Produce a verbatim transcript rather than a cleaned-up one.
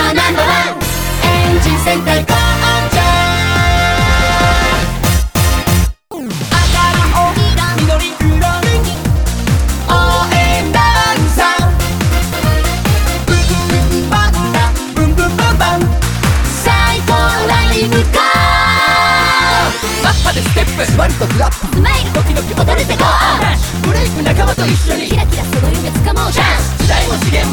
ナンバーワンエンジン全開ゴーンジャー赤青緑黒応援団さんブンブンバンバンブンブンバンバン最高ライブかマッハでステップスマイルとクラップスマイルドキドキ踊れてゴーダッシュブレイク仲間と一緒にキラキラその夢つかもうチャンス時代も資源